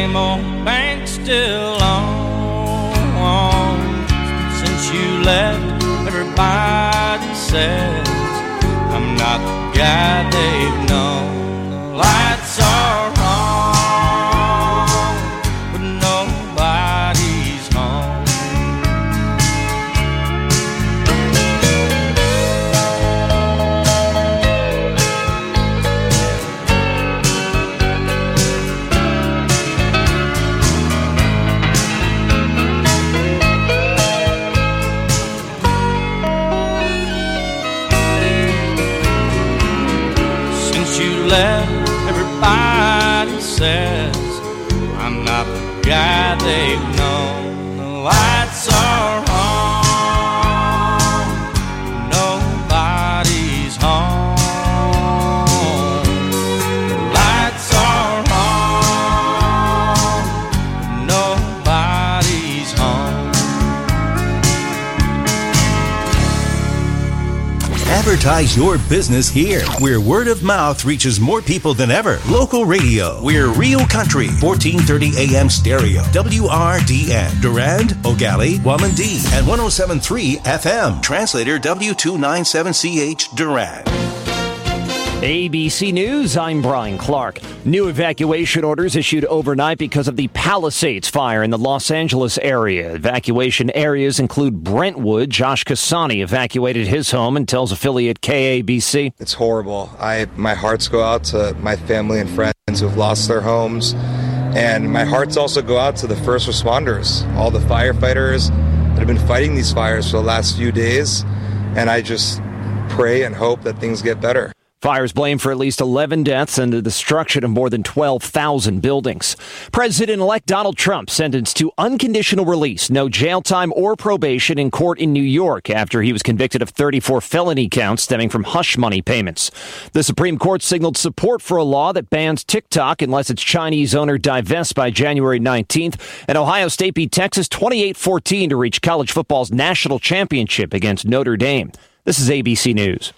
same old bank still on. Since you left, everybody says I'm not the guy they've known. The lights are on, but nobody's home. Left, everybody says I'm not the guy they've known. The lights are on, nobody's home. The lights are on, nobody's home. Advertise your business here, where word of mouth reaches more people than ever. Local radio. We're Real Country, 1430 AM stereo. WRDN. Durand, Ogali, Wamandee, and 107.3 FM. Translator W297CH Durand. ABC News, I'm Brian Clark. New evacuation orders issued overnight because of the Palisades fire in the Los Angeles area. Evacuation areas include Brentwood. Josh Cassani evacuated his home and tells affiliate KABC. It's horrible. My hearts go out to my family and friends who've lost their homes. And my hearts also go out to the first responders, all the firefighters that have been fighting these fires for the last few days. And I just pray and hope that things get better. Fires blamed for at least 11 deaths and the destruction of more than 12,000 buildings. President-elect Donald Trump sentenced to unconditional release, no jail time or probation in court in New York after he was convicted of 34 felony counts stemming from hush money payments. The Supreme Court signaled support for a law that bans TikTok unless its Chinese owner divests by January 19th. And Ohio State beat Texas 28-14 to reach college football's national championship against Notre Dame. This is ABC News.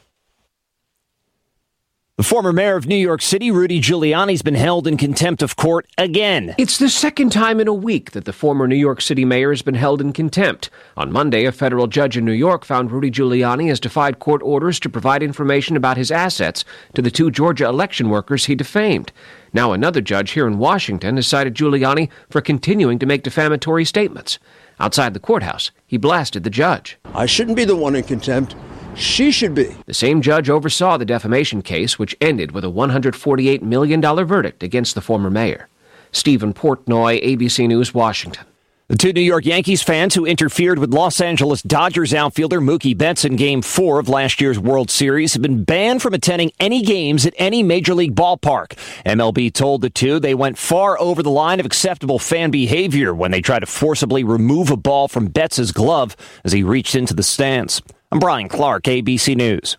The former mayor of New York City, Rudy Giuliani, has been held in contempt of court again. It's the second time in a week that the former New York City mayor has been held in contempt. On Monday, a federal judge in New York found Rudy Giuliani has defied court orders to provide information about his assets to the 2 Georgia election workers he defamed. Now another judge here in Washington has cited Giuliani for continuing to make defamatory statements. Outside the courthouse, he blasted the judge. I shouldn't be the one in contempt. She should be. The same judge oversaw the defamation case, which ended with a $148 million verdict against the former mayor. Stephen Portnoy, ABC News, Washington. The 2 New York Yankees fans who interfered with Los Angeles Dodgers outfielder Mookie Betts in Game 4 of last year's World Series have been banned from attending any games at any Major League ballpark. MLB told the two they went far over the line of acceptable fan behavior when they tried to forcibly remove a ball from Betts' glove as he reached into the stands. I'm Brian Clark, ABC News.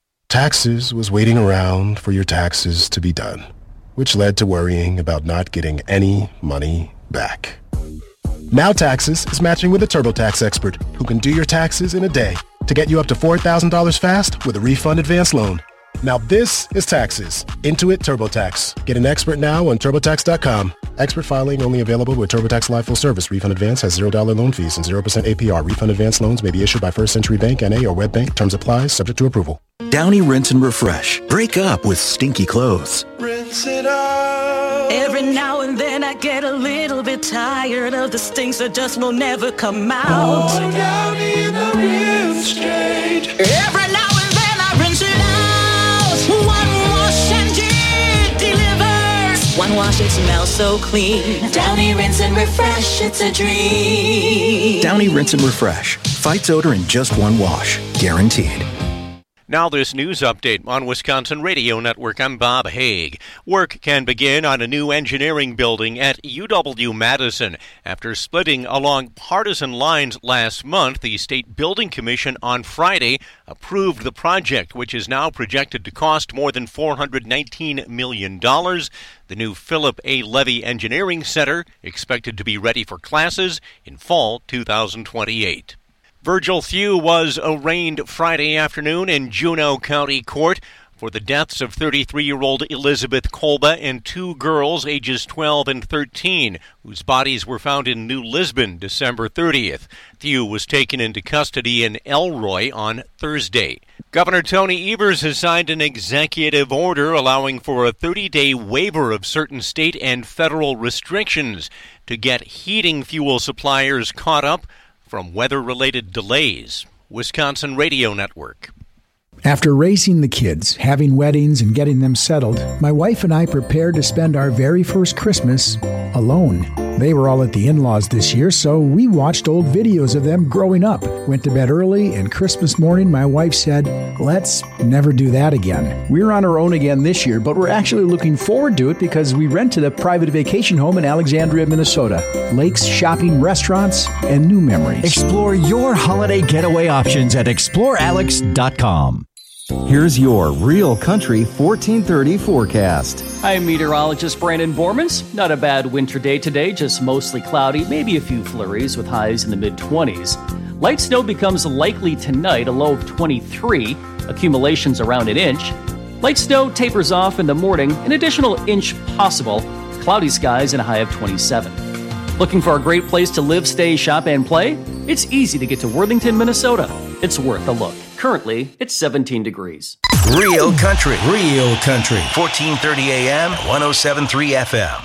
Taxes was waiting around for your taxes to be done, which led to worrying about not getting any money back. Now Taxes is matching with a TurboTax expert who can do your taxes in a day to get you up to $4,000 fast with a refund advance loan. Now this is Taxes. Intuit TurboTax. Get an expert now on TurboTax.com. Expert filing only available with TurboTax Live Full Service. Refund advance has $0 loan fees and 0% APR. Refund advance loans may be issued by First Century Bank, N.A. or WebBank. Terms apply. Subject to approval. Downy Rinse and Refresh. Break up with stinky clothes. Rinse it out. Every now and then I get a little bit tired of the stinks that just will never come out. Oh, Downy in the rinse change. Every now and then I rinse it out. One wash and it delivers. One wash, it smells so clean. Downy Rinse and Refresh, it's a dream. Downy Rinse and Refresh. Fights odor in just one wash. Guaranteed. Now this news update on Wisconsin Radio Network. I'm Bob Haig. Work can begin on a new engineering building at UW-Madison. After splitting along partisan lines last month, the State Building Commission on Friday approved the project, which is now projected to cost more than $419 million. The new Philip A. Levy Engineering Center expected to be ready for classes in fall 2028. Virgil Thew was arraigned Friday afternoon in Juneau County Court for the deaths of 33-year-old Elizabeth Kolba and two girls ages 12 and 13, whose bodies were found in New Lisbon December 30th. Thew was taken into custody in Elroy on Thursday. Governor Tony Evers has signed an executive order allowing for a 30-day waiver of certain state and federal restrictions to get heating fuel suppliers caught up from weather-related delays. Wisconsin Radio Network. After raising the kids, having weddings, and getting them settled, my wife and I prepared to spend our very first Christmas alone. They were all at the in-laws this year, so we watched old videos of them growing up, went to bed early, and Christmas morning my wife said, "Let's never do that again." We're on our own again this year, but we're actually looking forward to it because we rented a private vacation home in Alexandria, Minnesota. Lakes, shopping, restaurants, and new memories. Explore your holiday getaway options at explorealex.com. Here's your Real Country 1430 forecast. I'm meteorologist Brandon Bormans. Not a bad winter day today, just mostly cloudy, maybe a few flurries with highs in the mid-20s. Light snow becomes likely tonight, a low of 23, accumulations around an inch. Light snow tapers off in the morning, an additional inch possible, cloudy skies and a high of 27. Looking for a great place to live, stay, shop, and play? It's easy to get to Worthington, Minnesota. It's worth a look. Currently, it's 17 degrees. Real Country, 1430 AM, 107.3 FM.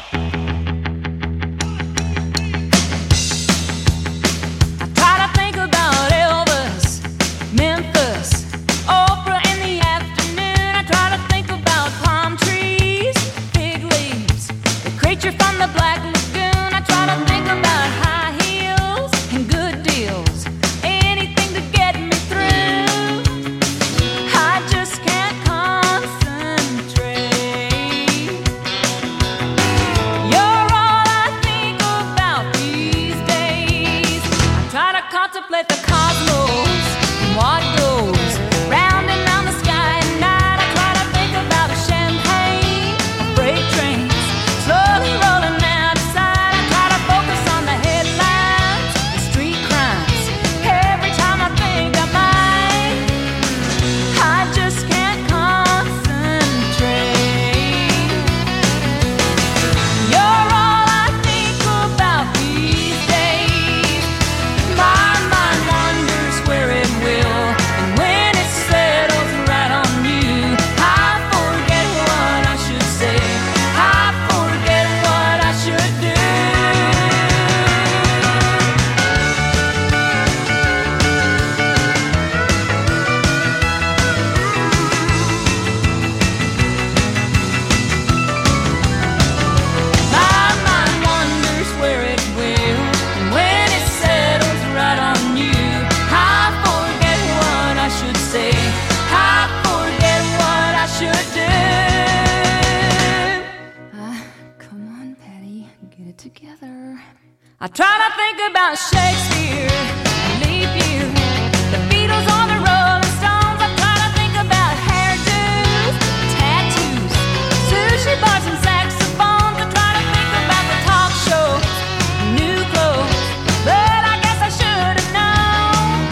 I try to think about Shakespeare, leap year, the Beatles on the Rolling Stones. I try to think about hairdos, tattoos, sushi bars and saxophones. I try to think about the talk shows, new clothes, but I guess I should have known.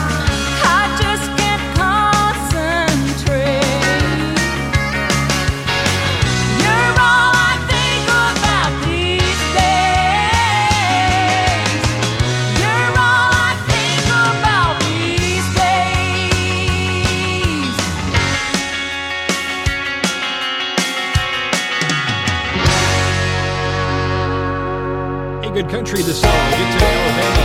I just can't concentrate. You're all I think about these days. Good country this song. Get to Alabama.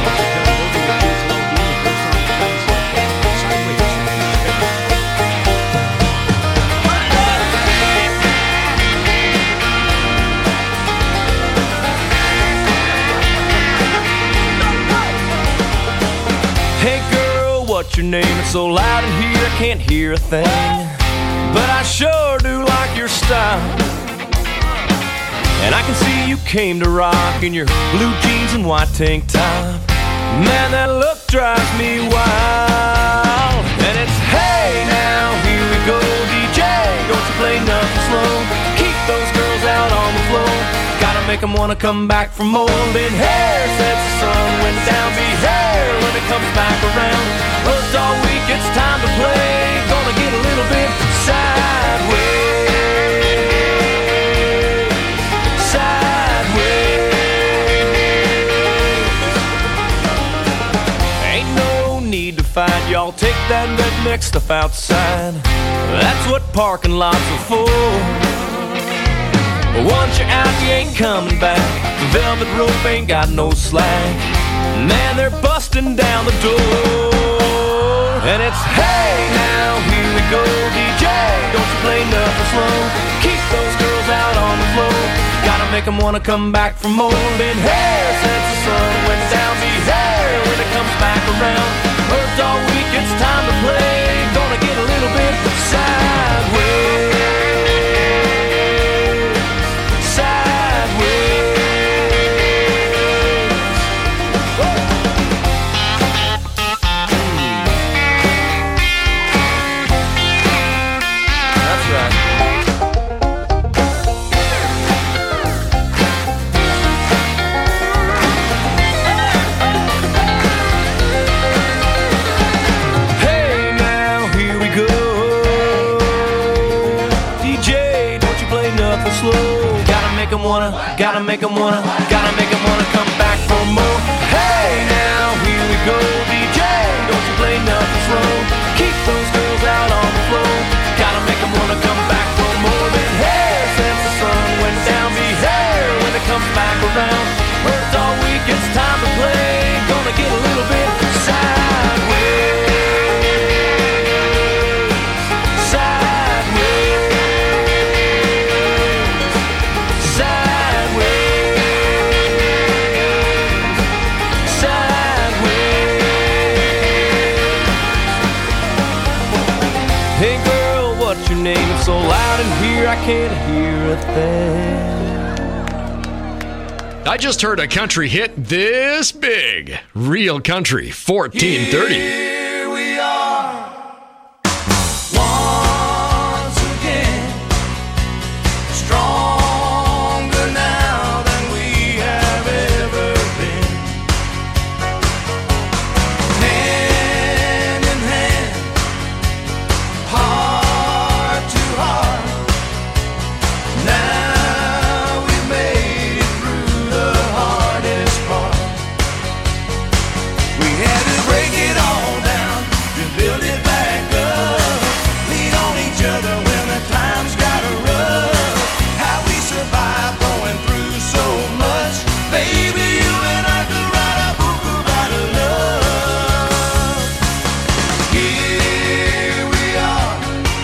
Hey girl, what's your name? It's so loud in here I can't hear a thing, but I sure do like your style. And I can see you came to rock in your blue jeans and white tank top. Man, that look drives me wild. And it's, hey now, here we go, DJ. Don't you play nothing slow. Keep those girls out on the floor. Gotta make them wanna come back for more. Been here since the sun went down. Be here when it comes back around. Worked all week, it's time to play. Gonna get a little bit Find y'all take that redneck stuff outside. That's what parking lots are for. But once you're out, you ain't coming back. The velvet rope ain't got no slack. Man, they're busting down the door. And it's, hey, now here we go, DJ. Don't you play nothing slow. Keep those girls out on the floor. Gotta make them wanna come back for more. Been here since the sun went down. Be here when it comes back around. Heard all week, it's time to play. Gonna get a little bit sideways. Sideways. That's right. Slow. Gotta make them wanna come back for more. Hey, now here we go, DJ. Don't you play nothing slow. Keep those girls out on the floor. Gotta make them wanna come back for more. Been here since the sun went down. Be here when it comes back around. Worked all week, it's time to play. Gonna get a little bit sideways. Name it so loud in here I can't hear a thing. I just heard a country hit this big. Real Country 1430. Here we are once again, stronger now than we have ever been. Hand in hand, heart to heart. Now we've made it through the hardest part. We had to break it all down to build it back up. Lean on each other when the times got rough. How we survived going through so much. Baby, you and I could write a book about love. Here we are,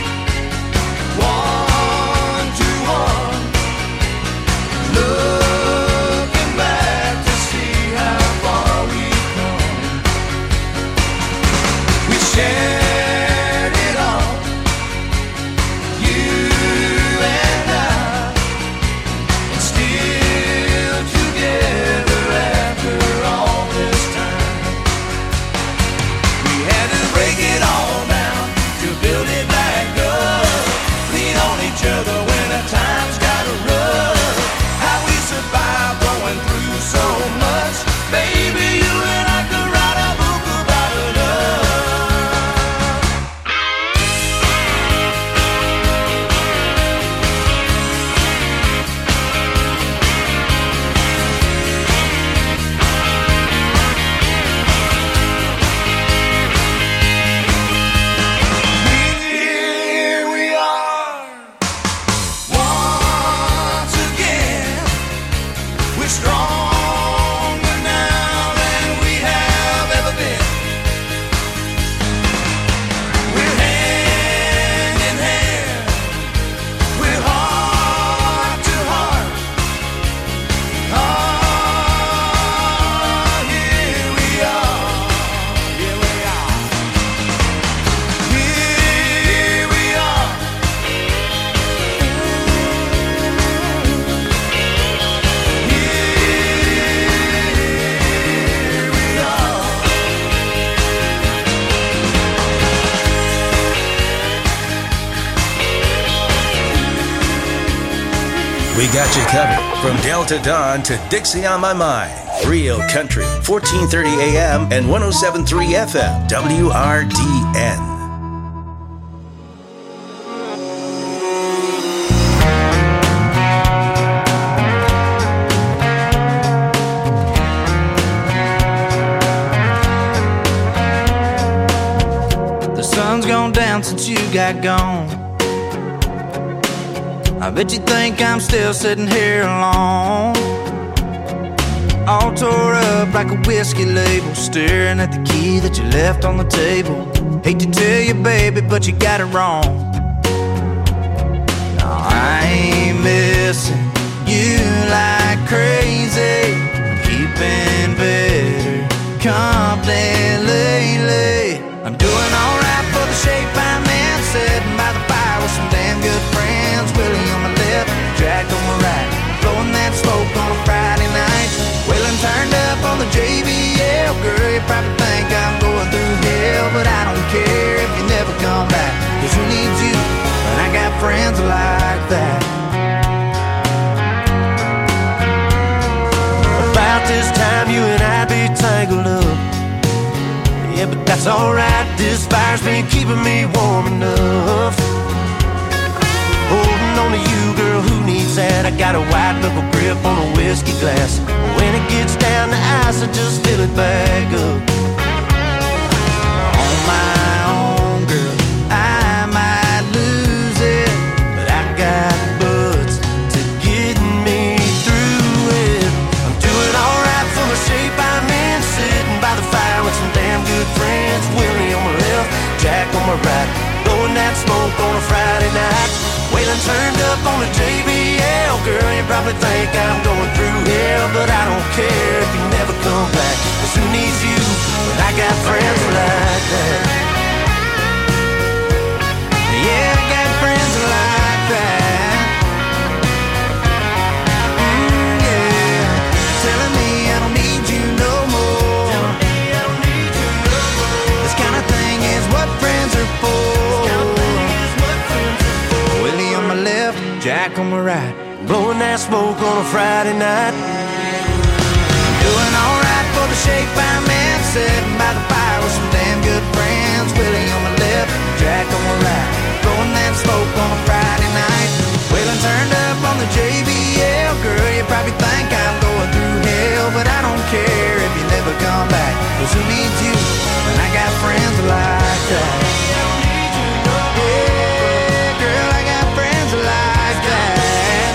one to one, looking back to see how far we've come. We shared it all, you and I, and still together after all this time. We had to break it all down to build it back up. Lean on each other when the times got rough. How we survived going through so much. Baby, you and I could write a book about love. Here we are, once again. We're stronger now than we have ever been. We're hand in hand, we're heart to heart. Here we are, here we are. Here we are. Here we are. We got you covered from Delta Dawn to Dixie on My Mind. Real Country, 1430 AM and 107.3 FM, WRDN. since you got gone. I bet you think I'm still sitting here alone, all tore up like a whiskey label, staring at the key that you left on the table. Hate to tell you, baby, but you got it wrong. No, I ain't missing you like crazy. I'm keeping better company lately. I'm doing alright for the shape I'm in, sitting by the fire with some damn good friends. Willie on my left, Jack on my right, blowing that smoke on a Friday night. Waylon turned up on the JBL. Girl, you probably think I'm going through hell, but I don't care if you never come back, 'cause who needs you when I got friends like that? About this time you and I be tangled up. Yeah, but that's alright, this fire's been keeping me warm enough. Holding on to you, girl, who needs that? I got a white knuckle grip on a whiskey glass. When it gets down to ice, I just fill it back up. On my own, girl, I might lose it, but I got butts to get me through it. I'm doing alright for the shape I'm in, sitting by the fire with some damn good friends. Willie on my left, Jack on my right, blowing that smoke on a Friday night. Waylon turned up on the JBL. Girl, you probably think I'm going through hell, but I don't care if you never come back, 'cause who needs you when I got friends like that? Yeah, I got friends like that. Yeah, telling me I don't need you no more. This kind of thing is what friends are for. Willie on my left, Jack on my right, blowing that smoke on a Friday night. Doing alright for the shape I'm in, sitting by the fire with some damn good friends. Willie on my left, Jack on my right, blowing that smoke on a Friday night. Waylon turned up on the JBL. Girl, you probably think I'm going through hell, but I don't care if you never come back, 'cause who needs you when I got friends like that? Yeah, girl, I got friends like that.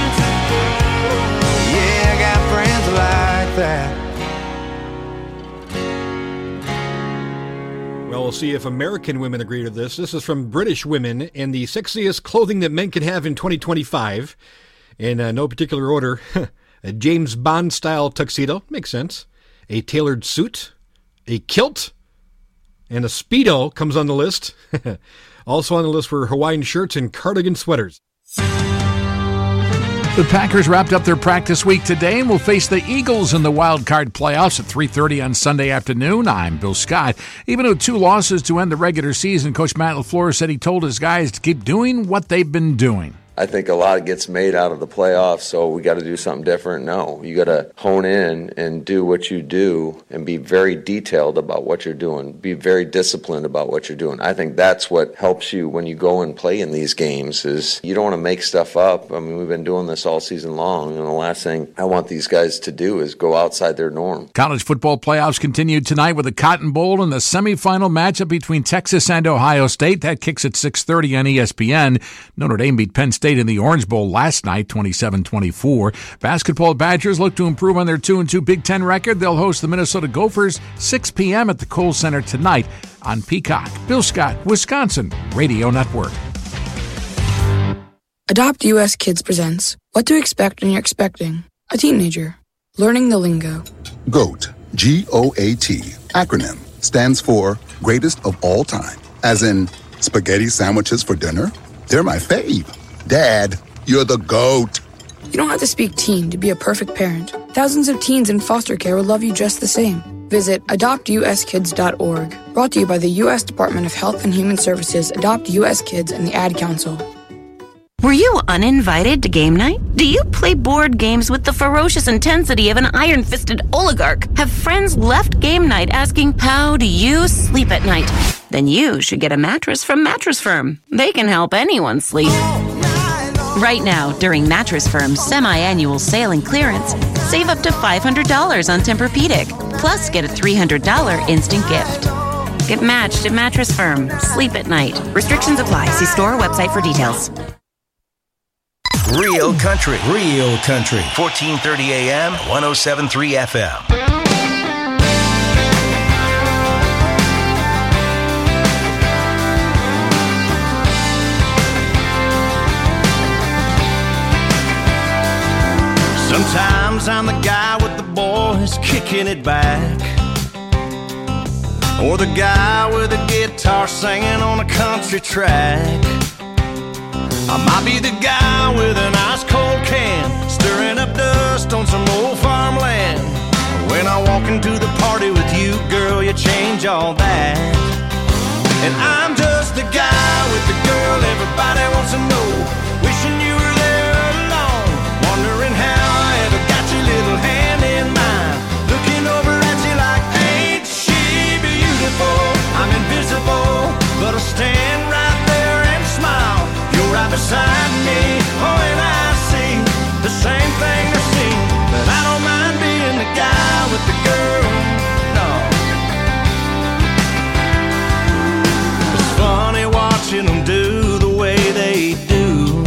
Yeah, I got friends like that. Well, we'll see if American women agree to this. This is from British women and the sexiest clothing that men can have in 2025. In no particular order, a James Bond-style tuxedo, makes sense. A tailored suit, a kilt, and a Speedo comes on the list. Also on the list were Hawaiian shirts and cardigan sweaters. The Packers wrapped up their practice week today and will face the Eagles in the wild card playoffs at 3:30 on Sunday afternoon. I'm Bill Scott. Even with 2 losses to end the regular season, Coach Matt LaFleur said he told his guys to keep doing what they've been doing. I think a lot gets made out of the playoffs, so we got to do something different. No, you got to hone in and do what you do and be very detailed about what you're doing. Be very disciplined about what you're doing. I think that's what helps you when you go and play in these games is you don't want to make stuff up. I mean, we've been doing this all season long, and the last thing I want these guys to do is go outside their norm. College football playoffs continued tonight with the Cotton Bowl and the semifinal matchup between Texas and Ohio State. That kicks at 6:30 on ESPN. Notre Dame beat Penn State in the Orange Bowl last night, 27-24. Basketball Badgers look to improve on their 2-2 Big Ten record. They'll host the Minnesota Gophers 6 p.m. at the Kohl Center tonight on Peacock. Bill Scott, Wisconsin Radio Network. Adopt US Kids presents What to Expect When You're Expecting a Teenager. Learning the lingo. GOAT, G-O-A-T, acronym, stands for Greatest of All Time. As in, spaghetti sandwiches for dinner? They're my fave. Dad, you're the GOAT. You don't have to speak teen to be a perfect parent. Thousands of teens in foster care will love you just the same. Visit adoptuskids.org. Brought to you by the U.S. Department of Health and Human Services, Adopt U.S. Kids, and the Ad Council. Were you uninvited to game night? Do you play board games with the ferocious intensity of an iron-fisted oligarch? Have friends left game night asking, how do you sleep at night? Then you should get a mattress from Mattress Firm. They can help anyone sleep. Right now, during Mattress Firm's semi-annual sale and clearance, save up to $500 on Tempur-Pedic, plus get a $300 instant gift. Get matched at Mattress Firm. Sleep at night. Restrictions apply. See store or website for details. Real country. 1430 AM, 107.3 FM. Sometimes I'm the guy with the boys kicking it back, or the guy with a guitar singing on a country track. I might be the guy with an ice cold can, stirring up dust on some old farmland. When I walk into the party with you, girl, you change all that. And I'm just the guy with the girl everybody wants to know, wishing you were there alone, wondering how I ever got your little hand in mine, looking over at you like, ain't she beautiful? I'm invisible, but I'll stand right there and smile. You're right beside me, oh, and I see the same thing they're seeing, but I don't mind being the guy with the girl, no. It's funny watching them do the way they do.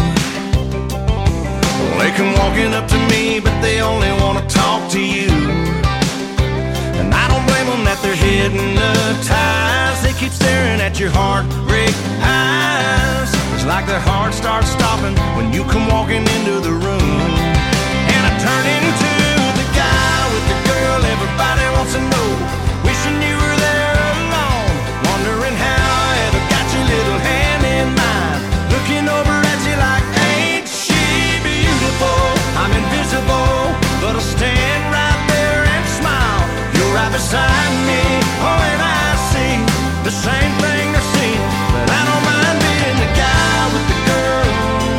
They come walking up to me, but they only want to talk to you. And I don't blame them that they're hypnotized. They keep staring at your heartbreak eyes. It's like their heart starts stopping when you come walking into the room. And I turn into the guy with the girl everybody wants to know, wishing you were there alone, wondering how I ever got your little hand in mine, looking over at you like, ain't she beautiful? I'm invisible, but I'll stand right there and smile. You're right beside me, oh, and I see the same thing they're seeing, but I don't mind being the guy with the girl,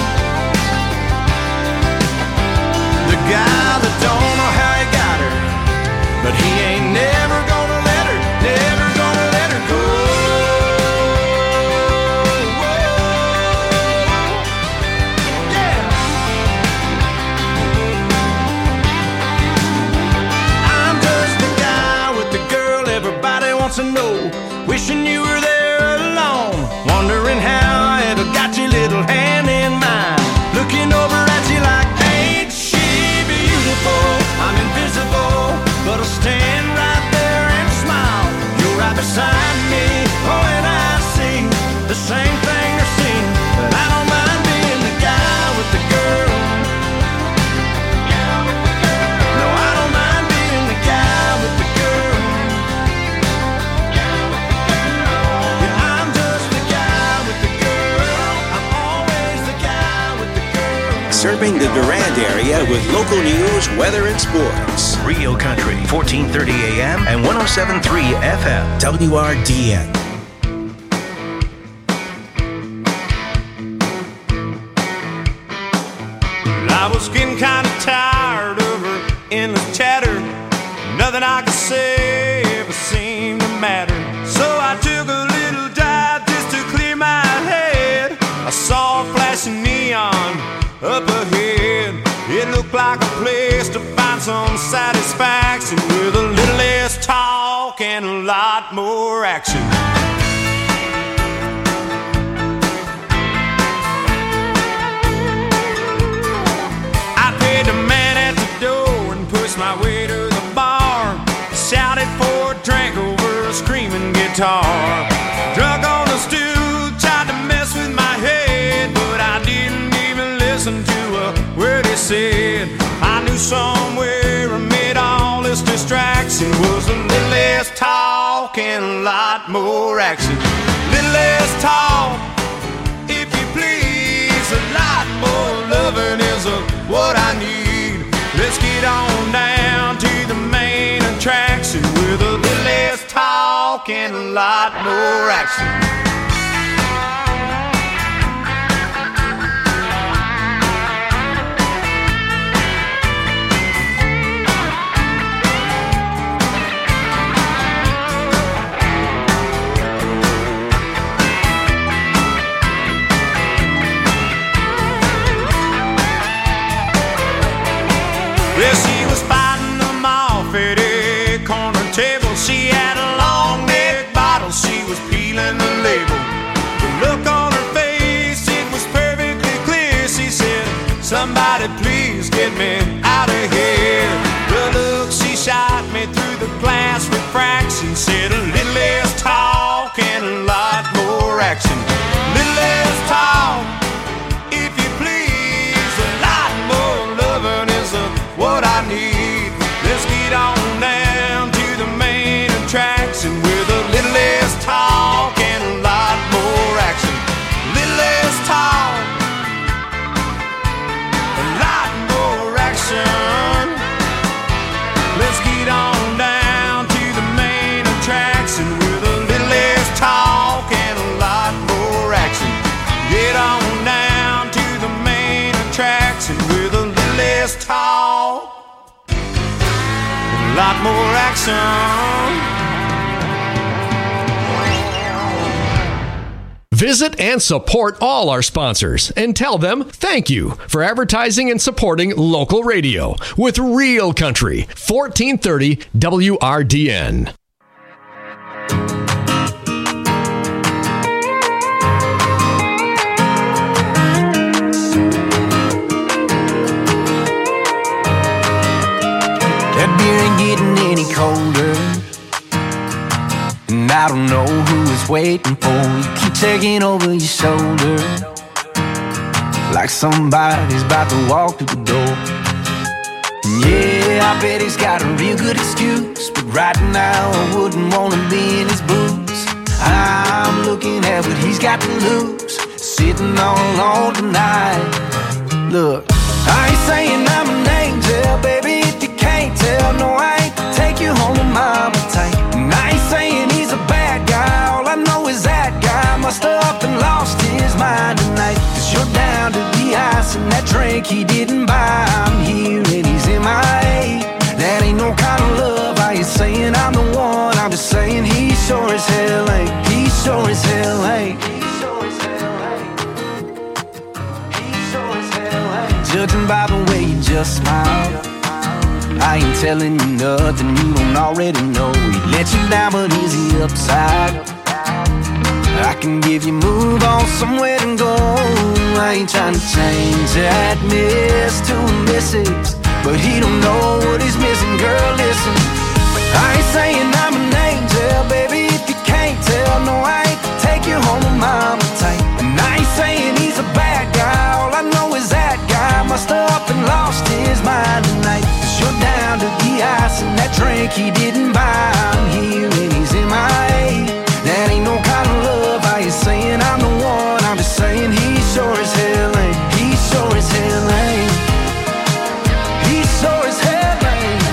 the guy that don't know how he got her, but he ain't never gonna let her, never gonna let her go. Yeah. I'm just the guy with the girl everybody wants to know, wishing you were there alone, wondering how I ever got your little hand in mine, looking over at you like, ain't she beautiful? I'm invisible, but I'll stand right there and smile. You're right beside me, oh, and I see the same thing they're seeing, but I don't mind being the guy with the girl. No, I don't mind being the guy with the girl. Yeah, I'm just the guy with the girl. I'm always the guy with the girl. Serving the Durand area with local news, weather, and sports. Real Country, 1430 AM and 107.3 FM. WRDN. I was getting kind of tired of her endless chatter. Nothing I could say ever seemed to matter. So I took a little dive just to clear my head. I saw a flashing neon up ahead. It looked like a place to find some satisfaction, with a little less talk and a lot more action. I paid the man at the door and pushed my way to the bar. Shouted for a drink over a screaming guitar. Drunk on the stool, tried to mess with my head, but I didn't even listen to a word he said. I knew somewhere amid all this distraction was a little less talk and a lot more action. Little less talk, if you please, a lot more loving is what I need. Let's get on down to the main attraction, with a little less talk and a lot more action. Well, she was fighting them off at a corner table. She had a long neck bottle she Somebody please get me out of here. The look she shot me through the glass refraction said a little less talk and a lot more action. Little less talk, if you please. A lot more loving is what I need. Let's get on down to the main attraction with a little less talk and a lot more action. Little less talk, a lot more action. Let's get on down to the main attraction with a little less talk and a lot more action. Get on down to the main attraction with a little less talk, a lot more action. Visit and support all our sponsors and tell them thank you for advertising and supporting local radio with Real Country, 1430 WRDN. That beer ain't getting any colder, and I don't know who it's waiting for. You keep checking over your shoulder like somebody's about to walk through the door. And yeah, I bet he's got a real good excuse, but right now I wouldn't want to be in his boots. I'm looking at what he's got to lose, sitting all alone tonight. Look, I ain't saying I'm an angel, baby, if you can't tell. No, I ain't take you home to mama tight. And I ain't saying he's a bad guy, all I know is that guy must have up and lost his mind tonight. Cause you're down to the ice and that drink he didn't buy. I'm here and he's MIA. That ain't no kind of love. I ain't saying I'm the one, I'm just saying he sure as hell ain't. He sure as hell ain't. Judging by the way you just smile, I ain't telling you nothing you don't already know. He let you down, but is he upside? I can give you move on somewhere to go. I ain't trying to change that miss to a missus, but he don't know what he's missing. Girl, listen, I ain't saying I'm an angel, baby, if you can't tell. No, I ain't take you home to mama tight. And I ain't saying he's a bad guy, all I know is that guy must have up and lost his mind tonight. Cause you're down to the ice and that drink he didn't buy. I'm here and he's MIA. That ain't no kind of love. I ain't saying I'm the one, I'm just saying he sure as hell ain't. He sure as hell ain't. He sure as hell ain't.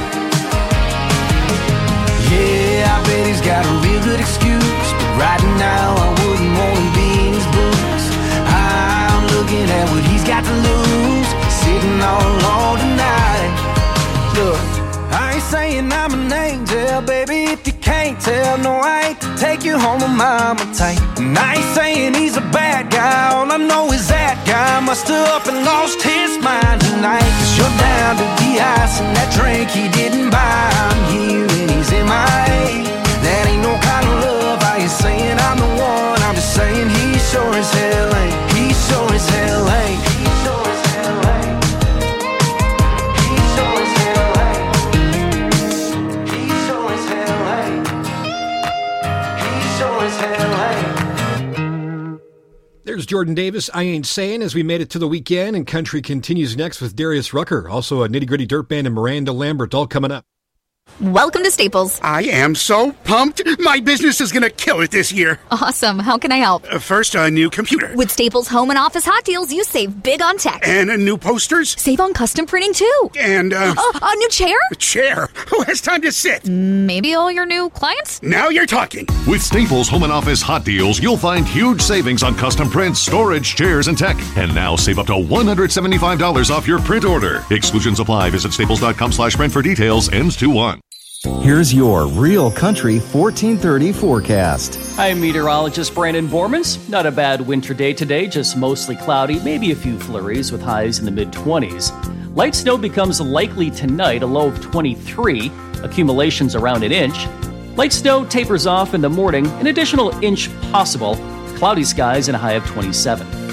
Yeah, I bet he's got a real good excuse, but right now I wouldn't want to be in his boots. I'm looking at what he's got to lose, sitting all alone tonight. Look, I ain't saying I'm an angel, baby, if you can't tell. No, I ain't take you home to mama tight. And I ain't saying he's a bad guy, all I know is that guy must have up and lost his mind tonight. Cause you're down to the ice and that drink he didn't buy. I'm here and he's MIA. That ain't no kind of love. I ain't saying I'm the one, I'm just saying he sure as hell ain't. He sure as hell ain't. He sure as hell ain't. He sure as hell ain't. He sure as hell ain't. He sure as hell ain't. There's Jordan Davis, I Ain't Saying, as we made it to the weekend, and country continues next with Darius Rucker, also a Nitty Gritty Dirt Band, and Miranda Lambert, all coming up. Welcome to Staples. I am so pumped. My business is going to kill it this year. Awesome. How can I help? First, a new computer. With Staples Home and Office Hot Deals, you save big on tech. And new posters. Save on custom printing, too. And, a new chair? A chair? Who has time to sit? Maybe all your new clients? Now you're talking. With Staples Home and Office Hot Deals, you'll find huge savings on custom prints, storage, chairs, and tech. And now save up to $175 off your print order. Exclusions apply. Visit staples.com/print for details. Ends 2/1. Here's your Real Country 1430 forecast. I'm meteorologist Brandon Bormans. Not a bad winter day today, just mostly cloudy, maybe a few flurries with highs in the mid-20s. Light snow becomes likely tonight, a low of 23, accumulations around an inch. Light snow tapers off in the morning, an additional inch possible, cloudy skies and a high of 27.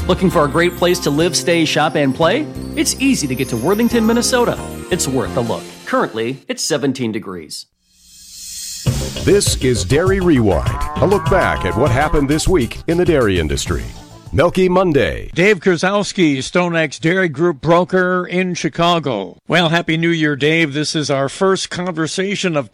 Looking for a great place to live, stay, shop, and play? It's easy to get to Worthington, Minnesota. It's worth a look. Currently, it's 17 degrees. This is Dairy Rewind, a look back at what happened this week in the dairy industry. Milky Monday. Dave Krasowski, StoneX Dairy Group broker in Chicago. Well, Happy New Year, Dave. This is our first conversation of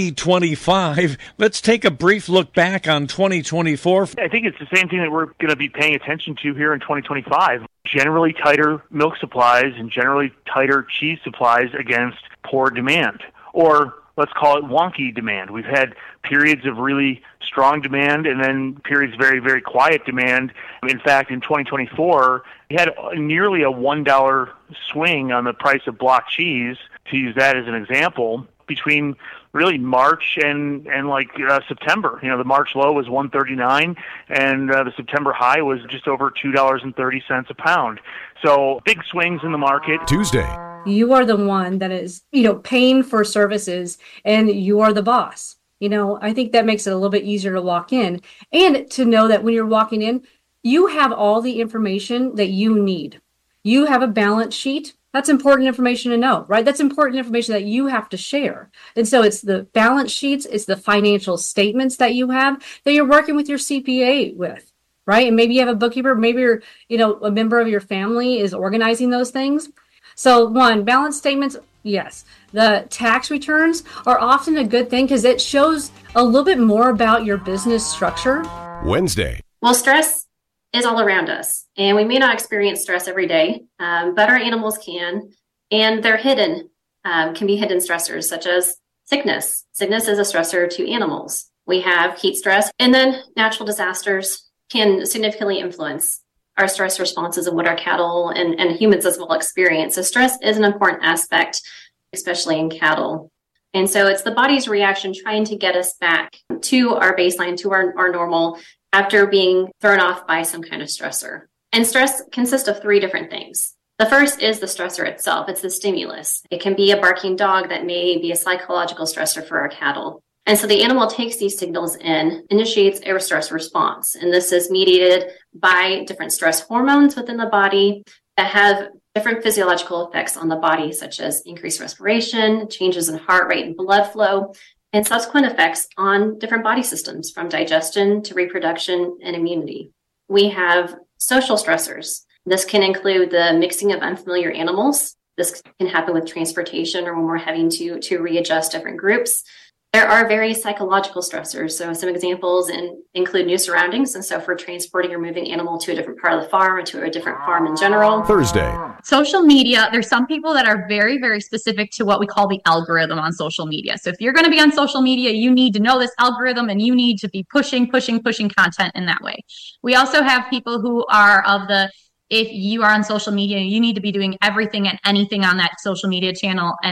2025. Let's take a brief look back on 2024. I think it's the same thing that we're going to be paying attention to here in 2025. Generally tighter milk supplies and generally tighter cheese supplies against poor demand, or let's call it wonky demand. We've had periods of really strong demand and then periods of very, very quiet demand. In fact, in 2024, we had nearly a $1 swing on the price of block cheese, to use that as an example, between really March and September. You know, the March low was $1.39, and the September high was just over $2.30 a pound. So big swings in the market. Tuesday. You are the one that is, paying for services, and you are the boss. I think that makes it a little bit easier to walk in, and to know that when you're walking in, you have all the information that you need. You have a balance sheet. That's important information to know, right? That's important information that you have to share. And so it's the balance sheets, it's the financial statements that you have that you're working with your CPA with, right? And maybe you have a bookkeeper, maybe you're, a member of your family is organizing those things. So one, balance statements, yes. The tax returns are often a good thing because it shows a little bit more about your business structure. Wednesday. Well, stress is all around us, and we may not experience stress every day, but our animals can, and they're hidden, can be hidden stressors such as sickness. Sickness is a stressor to animals. We have heat stress, and then natural disasters can significantly influence our stress responses and what our cattle and humans as well experience. So stress is an important aspect, especially in cattle. And so it's the body's reaction trying to get us back to our baseline, to our normal, after being thrown off by some kind of stressor. And stress consists of three different things. The first is the stressor itself. It's the stimulus. It can be a barking dog that may be a psychological stressor for our cattle. And so the animal takes these signals in, initiates a stress response. And this is mediated by different stress hormones within the body that have different physiological effects on the body, such as increased respiration, changes in heart rate and blood flow, and subsequent effects on different body systems, from digestion to reproduction and immunity. We have social stressors. This can include the mixing of unfamiliar animals. This can happen with transportation or when we're having to readjust different groups. There are various psychological stressors. So some examples include new surroundings. And so if we're transporting or moving animal to a different part of the farm or to a different farm in general. Thursday. Social media, there's some people that are very, very specific to what we call the algorithm on social media. So if you're going to be on social media, you need to know this algorithm and you need to be pushing content in that way. We also have people who are of the, if you are on social media, you need to be doing everything and anything on that social media channel and .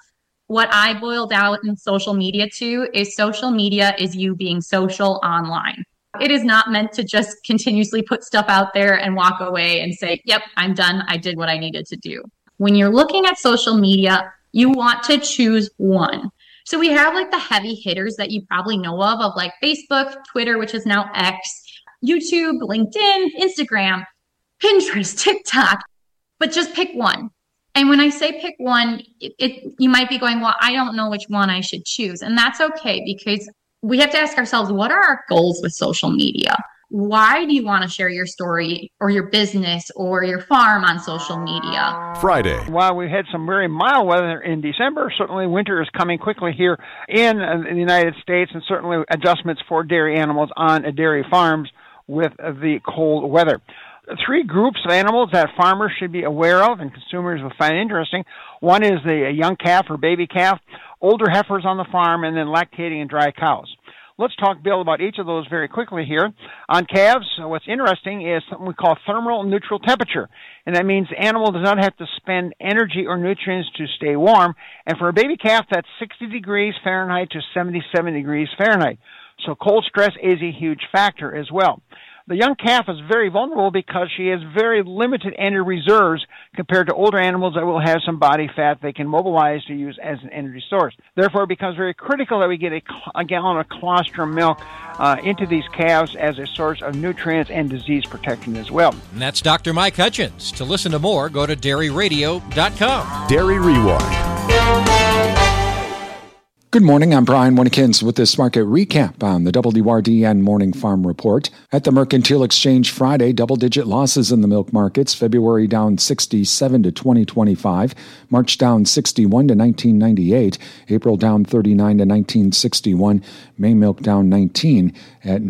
What I boiled out in social media to is social media is you being social online. It is not meant to just continuously put stuff out there and walk away and say, yep, I'm done. I did what I needed to do. When you're looking at social media, you want to choose one. So we have like the heavy hitters that you probably know of like Facebook, Twitter, which is now X, YouTube, LinkedIn, Instagram, Pinterest, TikTok, but just pick one. And when I say pick one, you might be going, well, I don't know which one I should choose. And that's okay, because we have to ask ourselves, what are our goals with social media? Why do you want to share your story or your business or your farm on social media? Friday. While we had some very mild weather in December, certainly winter is coming quickly here in the United States, and certainly adjustments for dairy animals on dairy farms with the cold weather. Three groups of animals that farmers should be aware of and consumers will find interesting. One is the young calf or baby calf, older heifers on the farm, and then lactating and dry cows. Let's talk, Bill, about each of those very quickly here. On calves, what's interesting is something we call thermal neutral temperature, and that means the animal does not have to spend energy or nutrients to stay warm. And for a baby calf, that's 60 degrees Fahrenheit to 77 degrees Fahrenheit. So cold stress is a huge factor as well. The young calf is very vulnerable because she has very limited energy reserves compared to older animals that will have some body fat they can mobilize to use as an energy source. Therefore, it becomes very critical that we get a gallon of colostrum milk into these calves as a source of nutrients and disease protection as well. And that's Dr. Mike Hutchins. To listen to more, go to dairyradio.com. Dairy Rewind. Good morning, I'm Brian Winnekins with this market recap on the WRDN Morning Farm Report. At the Mercantile Exchange Friday, double-digit losses in the milk markets. February down 67 to 2025. March down 61 to 1998. April down 39 to 1961. May milk down 19 at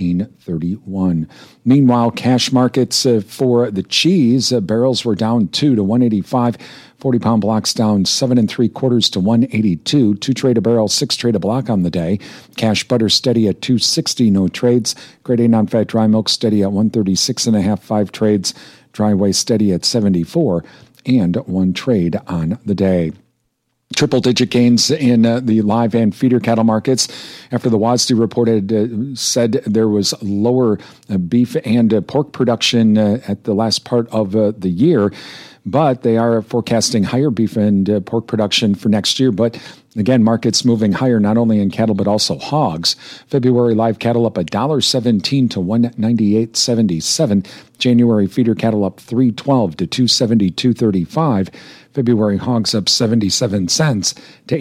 1931. Meanwhile, cash markets for the cheese, barrels were down 2 to 185. 40-pound blocks down 7 3/4 to 182. 2 trade a barrel, 6 trade a block on the day. Cash butter steady at 260, no trades. Grade A non-fat dry milk steady at 136 1/2, 5 trades. Dry whey steady at 74 and 1 trade on the day. Triple-digit gains in the live and feeder cattle markets after the WASDE report had said there was lower beef and pork production at the last part of the year. But they are forecasting higher beef and pork production for next year. But again, markets moving higher, not only in cattle, but also hogs. February live cattle up $1.17 to $198.77. January feeder cattle up $3.12 to $272.35. February hogs up 77 cents to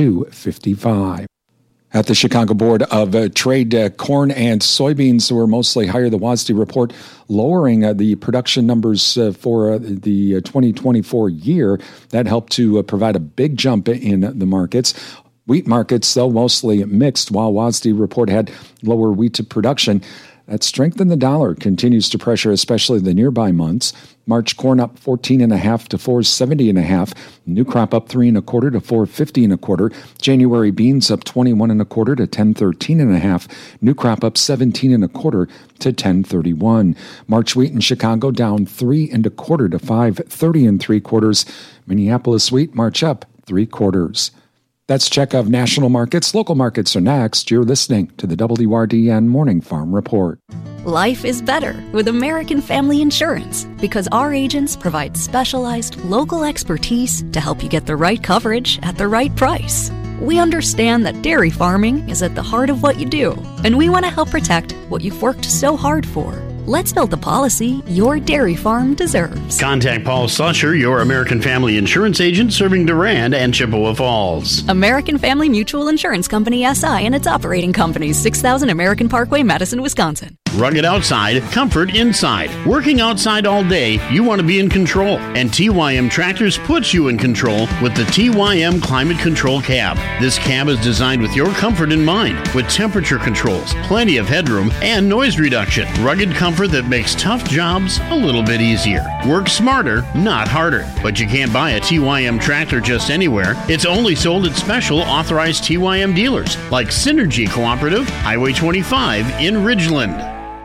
$82.55. At the Chicago Board of Trade, corn and soybeans were mostly higher. The WASDE report lowering the production numbers for the 2024 year. That helped to provide a big jump in the markets. Wheat markets, though, mostly mixed. While WASDE report had lower wheat production, that strength in the dollar continues to pressure especially the nearby months. March corn up 14 1/2 to 470 1/2. New crop up 3 1/4 to 450 1/4. January beans up 21 1/4 to 1013 1/2. New crop up 17 1/4 to 1031. March wheat in Chicago down 3 1/4 to 530 3/4. Minneapolis wheat March up 3/4. That's check of national markets. Local markets are next. You're listening to the WRDN Morning Farm Report. Life is better with American Family Insurance because our agents provide specialized local expertise to help you get the right coverage at the right price. We understand that dairy farming is at the heart of what you do, and we want to help protect what you've worked so hard for. Let's build the policy your dairy farm deserves. Contact Paul Slusher, your American Family Insurance agent serving Durand and Chippewa Falls. American Family Mutual Insurance Company, SI, and its operating companies, 6000 American Parkway, Madison, Wisconsin. Rugged outside, comfort inside. Working outside all day, you want to be in control. And TYM Tractors puts you in control with the TYM Climate Control Cab. This cab is designed with your comfort in mind, with temperature controls, plenty of headroom, and noise reduction. Rugged comfort that makes tough jobs a little bit easier. Work smarter, not harder. But you can't buy a TYM tractor just anywhere. It's only sold at special authorized TYM dealers like Synergy Cooperative, Highway 25 in Ridgeland.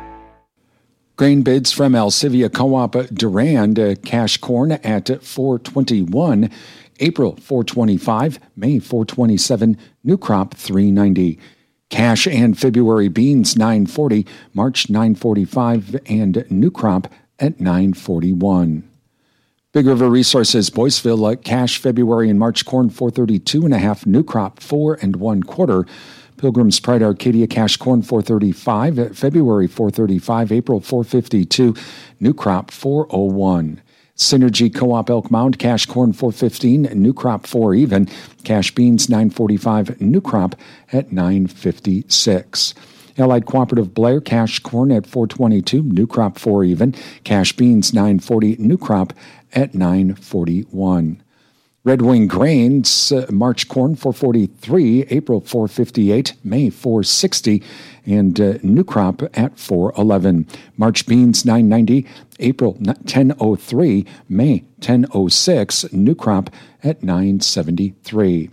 Grain bids from Alcivia Co-op Durand, cash corn at $4.21, April $4.25, May $4.27, new crop $3.90. Cash and February beans $9.40, March $9.45, and new crop at $9.41. Big River Resources, Boyceville, cash February and March corn $4.32 1/2, new crop $4 1/4. Pilgrim's Pride Arcadia cash corn $4.35, February $4.35, April $4.52, new crop $4.01. Synergy Co-op Elk Mound cash corn $4.15, new crop $4 even. Cash beans $9.45, new crop at $9.56. Allied Cooperative Blair cash corn at $4.22, new crop $4 even. Cash beans $9.40, new crop at $9.41. Red Wing Grains, March corn $4.43, April $4.58, May $4.60, and new crop at $4.11. March beans $9.90, April $10.03, May $10.06, new crop at $9.73.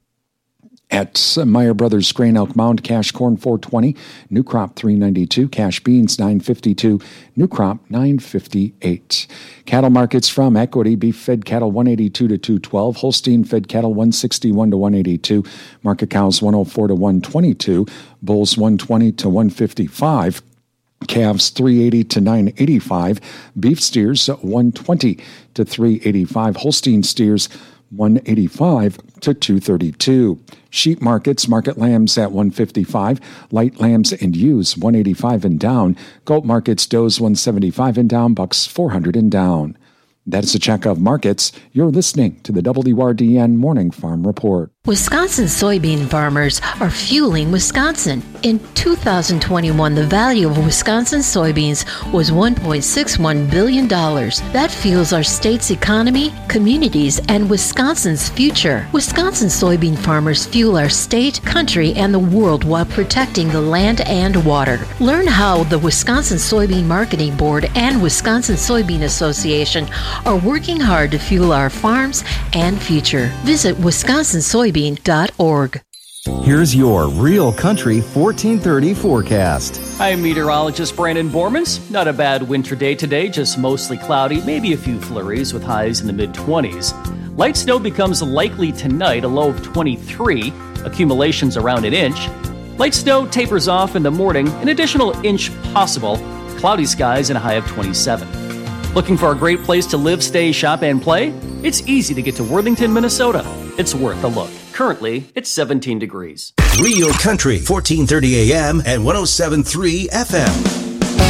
At Meyer Brothers Grain Elk Mound, cash corn $4.20, new crop $3.92, cash beans $9.52, new crop $9.58. Cattle markets from Equity: beef fed cattle $182 to $212, Holstein fed cattle $161 to $182, market cows $104 to $122, bulls $120 to $155. Calves $380 to $985. Beef steers $120 to $385. Holstein steers $185 to $232. Sheep markets, market lambs at $155, light lambs and ewes $185 and down. Goat markets, does $175 and down, bucks $400 and down. That's a check of markets. You're listening to the WRDN Morning Farm Report. Wisconsin soybean farmers are fueling Wisconsin. In 2021, the value of Wisconsin soybeans was $1.61 billion. That fuels our state's economy, communities, and Wisconsin's future. Wisconsin soybean farmers fuel our state, country, and the world while protecting the land and water. Learn how the Wisconsin Soybean Marketing Board and Wisconsin Soybean Association are working hard to fuel our farms and future. Visit wisconsinsoybean.org. Here's your Real Country 1430 forecast. I'm meteorologist Brandon Bormans. Not a bad winter day today, just mostly cloudy, maybe a few flurries with highs in the mid-20s. Light snow becomes likely tonight, a low of 23, accumulations around an inch. Light snow tapers off in the morning, an additional inch possible, cloudy skies and a high of 27. Looking for a great place to live, stay, shop, and play? It's easy to get to Worthington, Minnesota. It's worth a look. Currently, it's 17 degrees. Real Country, 1430 AM and 107.3 FM.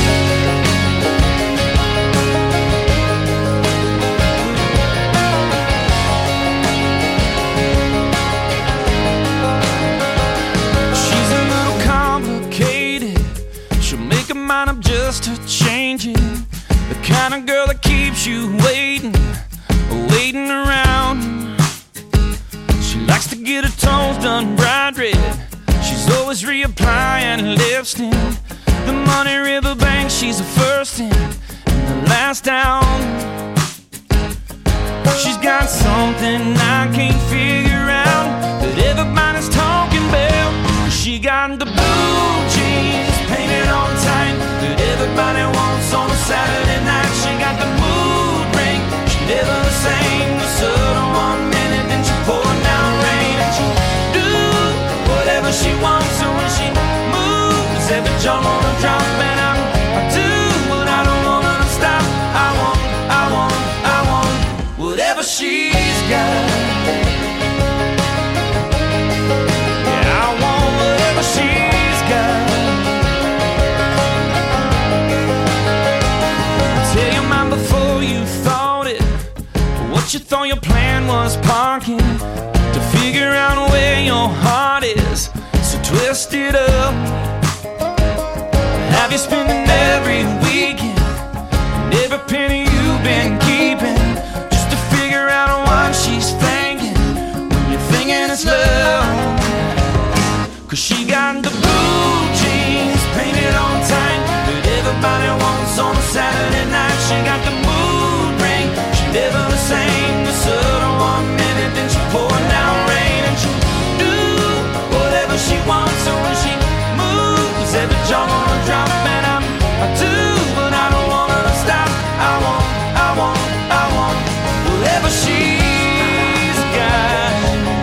Just to change it, the kind of girl that keeps you waiting around. She likes to get her toes done bright red. She's always reapplying lipstick. The Money River Bank, she's the first in and the last down. She's got something I can't figure out that everybody's talking about. She got the blue jeans painted on tight that everybody wants on a Saturday night. She got the mood ring, she never the same. The sun on 1 minute, then she pouring down rain. And she do whatever she wants, so when she moves, every jump on a drop. And I do what I don't want her to stop. I want whatever she's got. You thought your plan was parking to figure out where your heart is, so twist it up. Have you spending every weekend and every penny you've been keeping just to figure out why she's thinking when you're thinking it's love? Cause she got the blue jeans painted on tight that everybody wants on a Saturday night. She got the mood ring, she never the same. The sun 1 minute, then she pouring down rain. And she do whatever she wants, so when she moves, every jump on a drop. And I do, but I don't want her to stop. I want whatever she's got.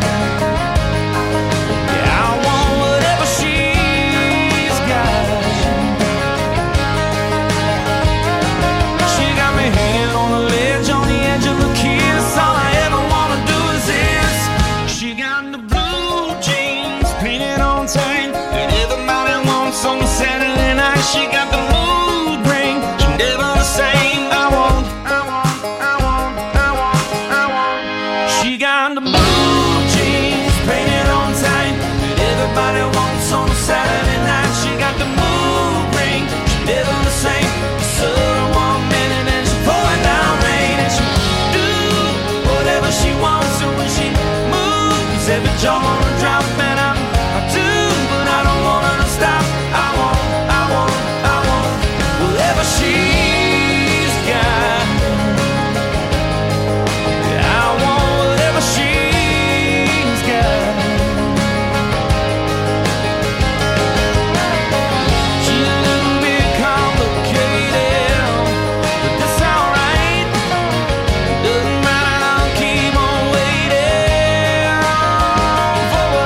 Yeah, I want whatever she's got. She got me hanging on the ledge, on the edge of the kiss. All I ever wanna do is this. She got the blue jeans painted on tight that everybody wants on a Saturday night. She got the mood ring, she never the same. I want. She got the blue jeans painted on tight that everybody wants on a Saturday night. She got the mood ring, she never the same. So 1 minute and she's pouring down rain. And she do whatever she wants, so when she moves, every jump on a drop. And I do, but I don't want her to stop. I want whatever she's got. Yeah, I want whatever she's got. She's a little bit complicated, but that's alright. Doesn't matter, I'll keep on waiting for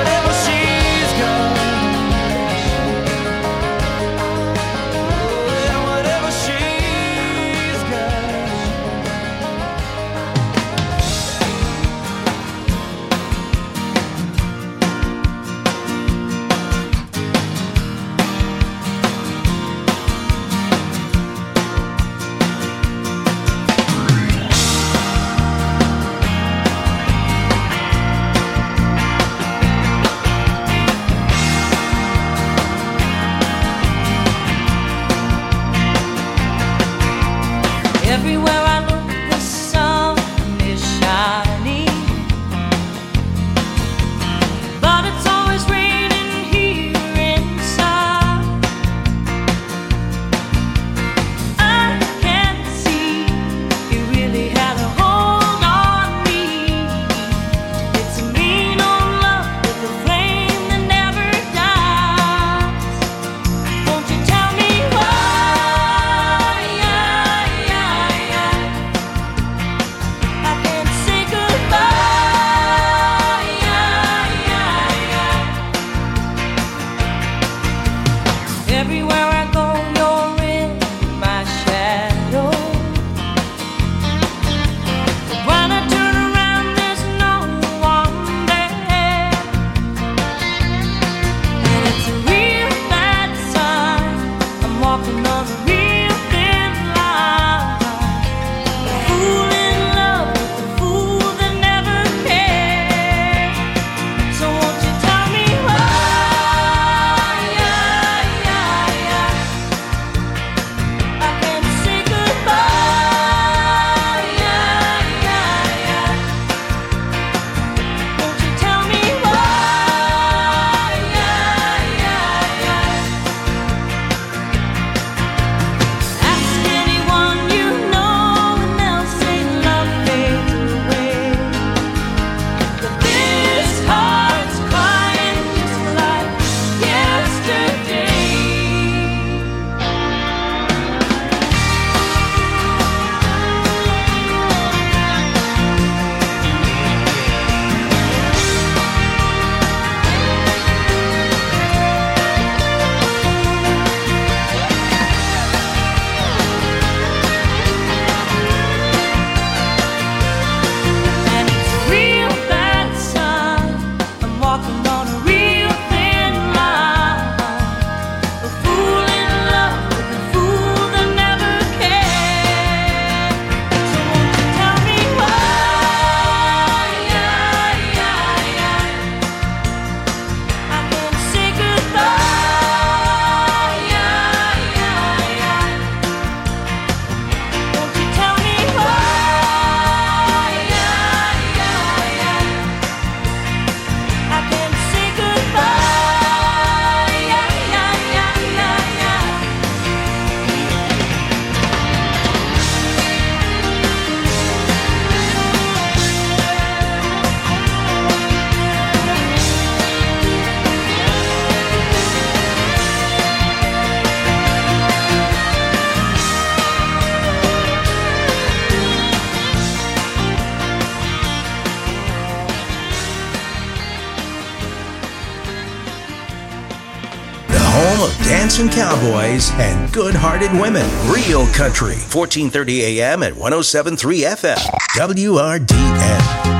full of dancing cowboys and good-hearted women. Real Country, 1430 AM at 107.3 FM. WRDN.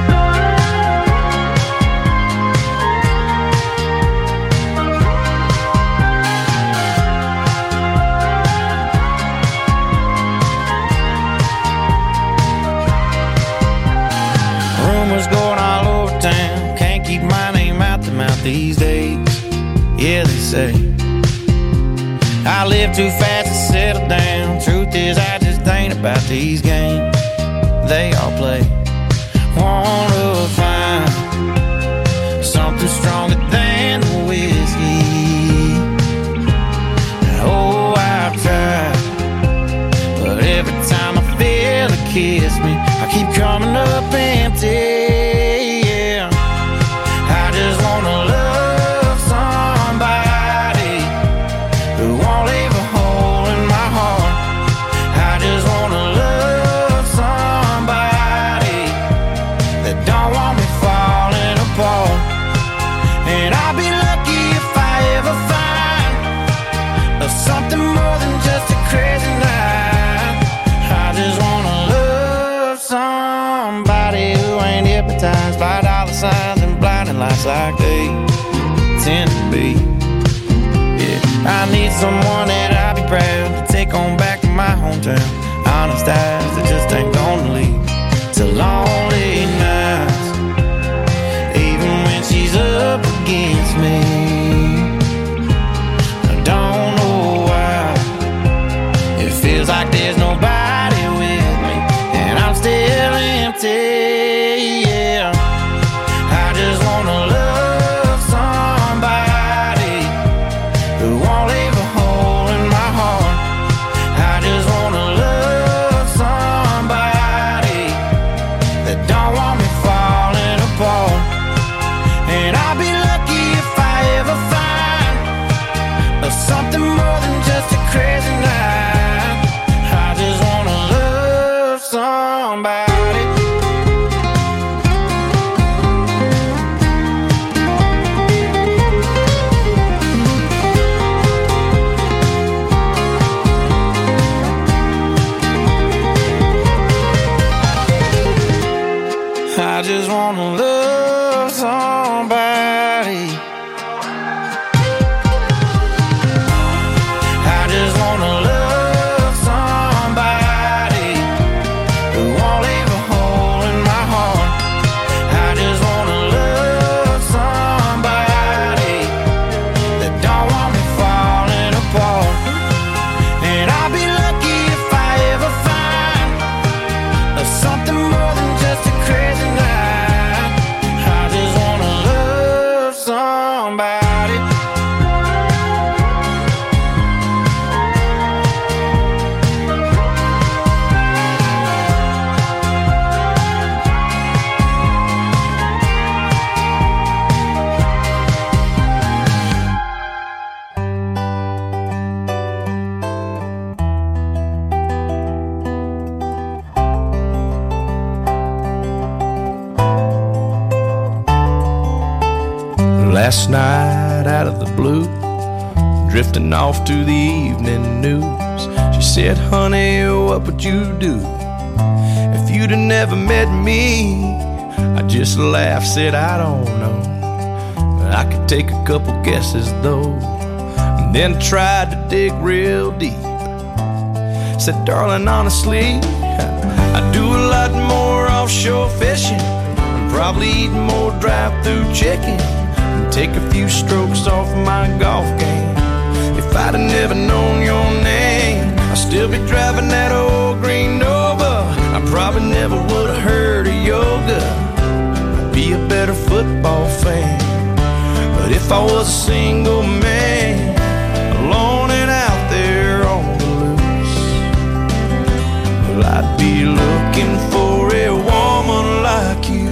Rumors going all over town, can't keep my name out the mouth these days. Yeah, they say I live too fast to settle down. Truth is, I just ain't about these games they all play. Wanna find something stronger than the whiskey. Oh, I've tried, but every time I feel it kiss me, I keep coming up empty. Yeah, I just wanna love somebody who won't leave a hole in my heart. I just wanna love somebody that don't want me falling apart. And I'll be lucky if I ever find something more than just a crazy night. I just wanna love somebody who ain't hypnotized by dollar signs and blinding lights like they tend to be. Yeah, I need someone that I'll be proud to take on back to my hometown. Honest eyes that just ain't gonna lead to lonely nights, even when she's up against me. I don't know why it feels like there's nobody with me, and I'm still empty. Yeah, I just wanna love somebody who won't leave a hole in my heart. I just wanna love somebody that don't want me falling apart. And I'll be lucky if I ever find something more than just a crazy night. I just wanna love somebody. I just wanna love somebody. I just wanna love somebody who won't leave a hole in my heart. I just wanna love somebody that don't want me falling apart. And I'll be lucky if I ever find something more than just a crazy night. I just wanna love somebody. Last night out of the blue, drifting off to the evening news, she said, honey, what would you do if you'd have never met me? I just laughed, said, I don't know, but I could take a couple guesses though. And then tried to dig real deep. Said, darling, honestly, I do a lot more offshore fishing, probably eat more drive-through chicken, take a few strokes off my golf game. If I'd have never known your name, I'd still be driving that old green Nova. I probably never would have heard of yoga. I'd be a better football fan. But if I was a single man, alone and out there on the loose, well, I'd be looking for a woman like you.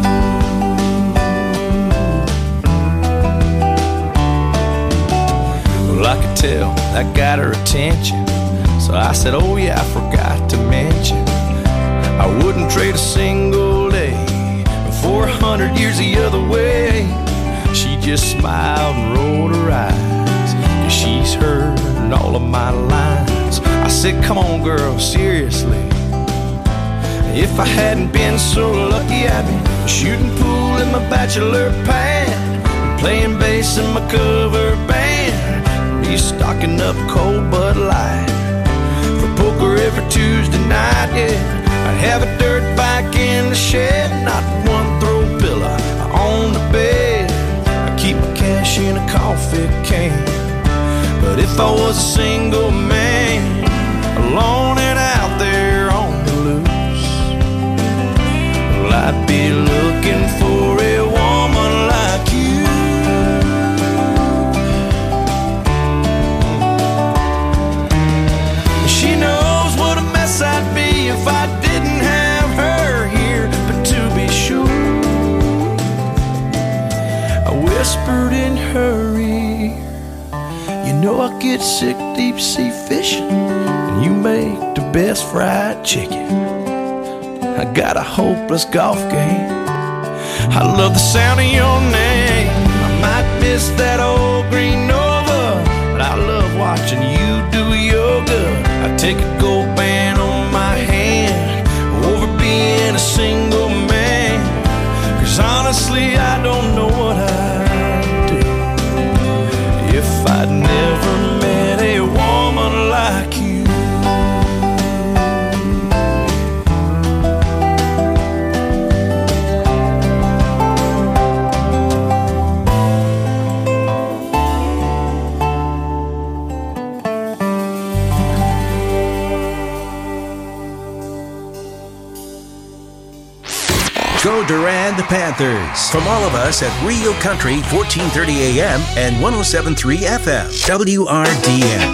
I could tell that got her attention, so I said, oh yeah, I forgot to mention, I wouldn't trade a single day for 100 years the other way. She just smiled and rolled her eyes, she's heard all of my lines. I said, come on girl, seriously. If I hadn't been so lucky, I'd be shooting pool in my bachelor pad, playing bass in my cover band, be stocking up cold Bud Light for poker every Tuesday night, yeah. I'd have a dirt bike in the shed, not one throw pillow on the bed. I keep my cash in a coffee can. But if I was a single man, alone and out there on the loose, well, I'd be looking for a woman like you. She knows what a mess I'd be if I didn't have her here. But to be sure, I whispered in her ear, you know I get sick deep sea fishing, and you make the best fried chicken. I got a hopeless golf game. I love the sound of your name. I might miss that old green Nova, but I love watching you do yoga. I take a gold band on my hand over being a single man, 'cause honestly I don't know what I'd do if I'd never met a woman like you. Go Durand the Panthers. From all of us at Rio Country, 1430 AM and 107.3 FM, WRDN.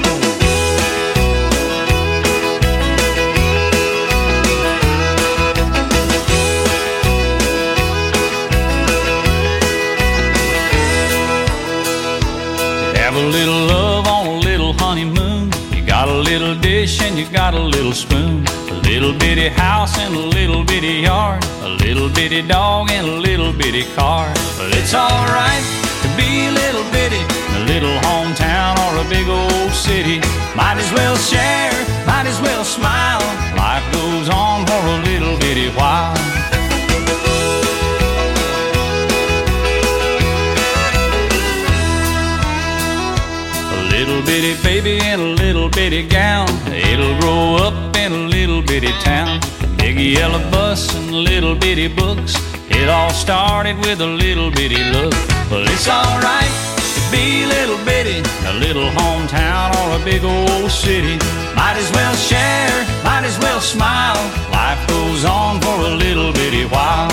Have a little love on a little honeymoon. You got a little dish and you got a little spoon. A little bitty house and a little bitty yard. A little bitty dog and a little bitty car. But it's alright to be a little bitty in a little hometown or a big old city. Might as well share, might as well smile. Life goes on for a little bitty while. Little bitty baby in a little bitty gown. It'll grow up in a little bitty town. Big yellow bus and little bitty books. It all started with a little bitty look. Well, it's alright to be a little bitty in a little hometown or a big old city. Might as well share, might as well smile. Life goes on for a little bitty while.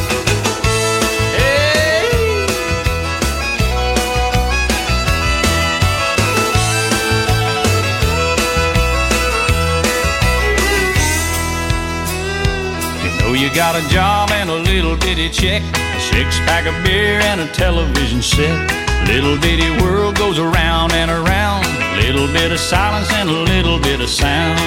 You got a job and a little bitty check, a six-pack of beer and a television set. Little bitty world goes around and around. Little bit of silence and a little bit of sound.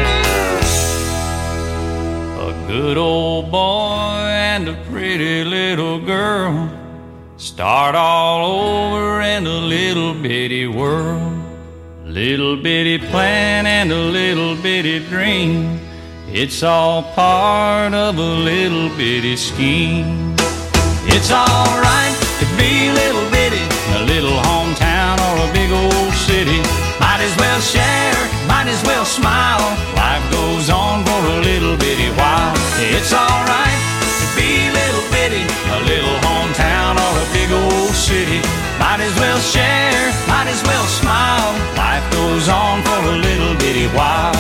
A good old boy and a pretty little girl start all over in a little bitty world. Little bitty plan and a little bitty dream. It's all part of a little bitty scheme. It's alright to be a little bitty in a little hometown or a big old city. Might as well share, might as well smile. Life goes on for a little bitty while. It's alright to be a little bitty in a little hometown or a big old city. Might as well share, might as well smile. Life goes on for a little bitty while.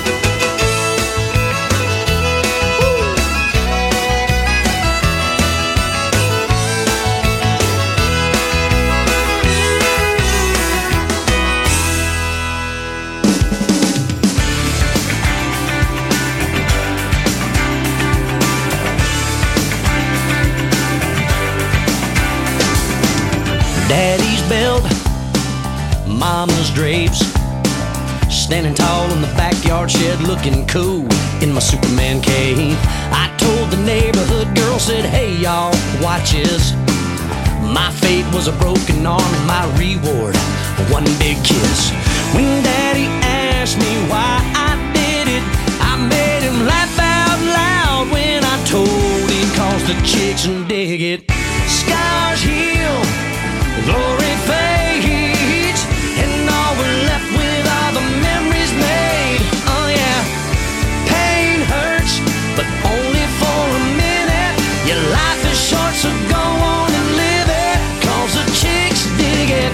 Daddy's belt, mama's drapes, standing tall in the backyard shed looking cool in my Superman cape. I told the neighborhood girl, said, hey y'all, watch this. My fate was a broken arm and my reward, one big kiss. When Daddy asked me why I did it, I made him laugh out loud when I told him, cause the chicks dig it. Scars heal, glory fades, and all we're left with are the memories made. Oh yeah, pain hurts, but only for a minute. Your life is short, so go on and live it, cause the chicks dig it.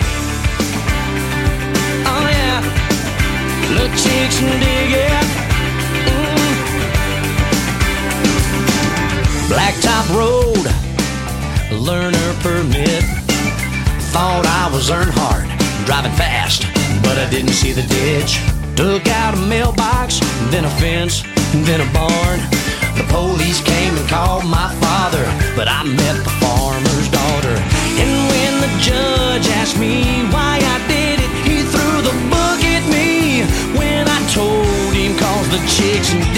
Oh yeah, the chicks dig it. Blacktop road, learner permit. Thought I was Earnhardt, driving fast, but I didn't see the ditch. Took out a mailbox, then a fence, then a barn. The police came and called my father, but I met the farmer's daughter. And when the judge asked me why I did it, he threw the book at me when I told him, cause the chicks